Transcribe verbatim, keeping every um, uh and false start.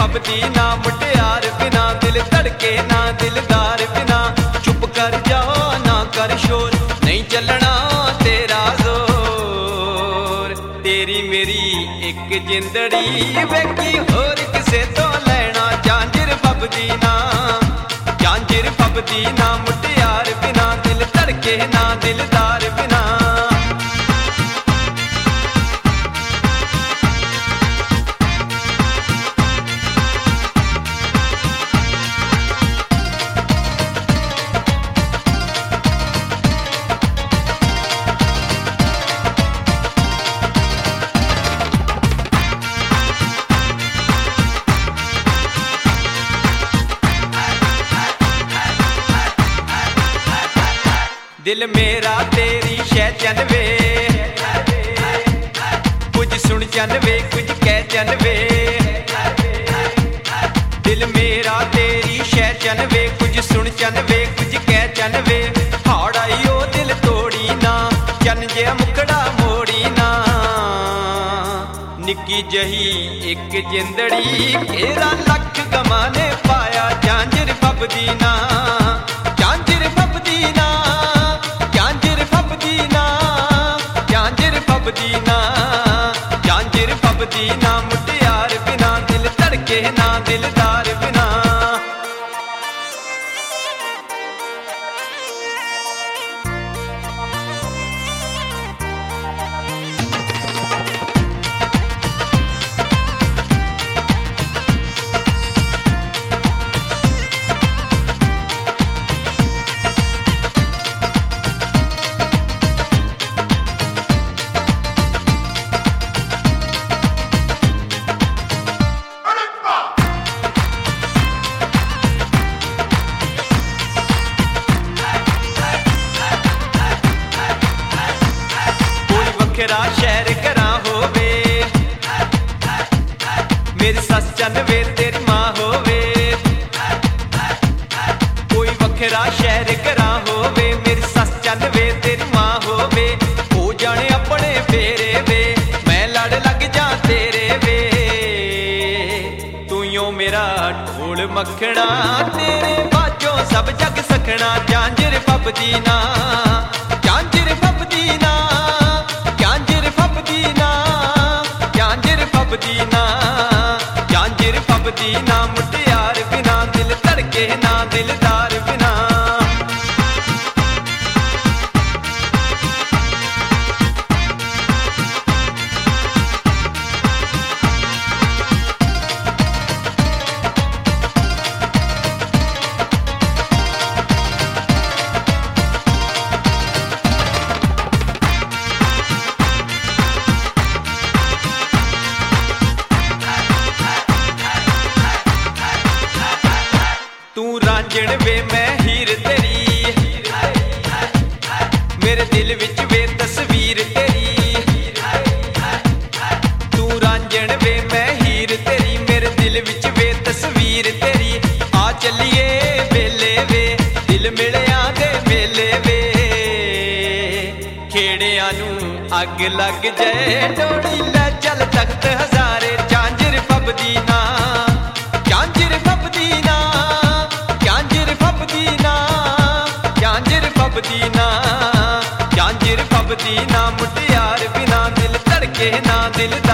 फबदी ना मुटियार बिना, दिल धड़के ना दिलदार बिना। चुप कर जाओ ना कर शोर, नहीं चलना तेरा जोर। तेरी मेरी एक जिंदड़ी वेखी होर किसे तो लेना, झांझर फबदी ना झांझर फबदी ना मुटियार बिना, दिल धड़के ना दिलदार बिना। दिल मेरा तेरी शह चनवे, कुछ सुन चनवे कुछ कह चनवे। दिल मेरा तेरी शह चनवे, कुछ सुन चनवे कुछ कह चनवे। हाड़ाई ओ दिल तोड़ी ना, चन जे मुकड़ा मोड़ी ना। निक्की जही एक जिंदड़ी घेरा लख गमाने पाया, झांझर फबदी ना झांझर फबदी ना फबदी ना झांझर फबदी ना मुटियार बिना, दिल धड़के ना दिलदार बिना। वखरा शहर करा होवे, मेरी सस चनवे तेरी मां होवे। कोई वखरा शहर करा होवे, मेरी सस चनवे तेरी मां होवे। हो जाने अपने फेरे वे, मैं लड़ लग जा तेरे वे। तू यो मेरा ढोल मखना, तेरे बाजों सब जग सखना। झांझर फबदी ना झांझर फबदी ना फबदी ना झांझर फबदी ना मुटियार बिना, दिल धड़के ना दिलदार बिना। तू रांझण वे मैं हीर तेरी, मेरे दिल विच वे तस्वीर तेरी। तू रांझण वे मैं हीर तेरी, मेरे दिल विच वे तस्वीर तेरी। आ चलिए वेले वे, दिल मिलिया दे मेले वे। खेड़िया नू अग लग जाए, डोली लै चल तख्त हजारे। झांझर फबदी ना झांझर फबदी ना फबदी ना झांझर फबदी ना मुटियार बिना, दिल धड़के ना दिलदार।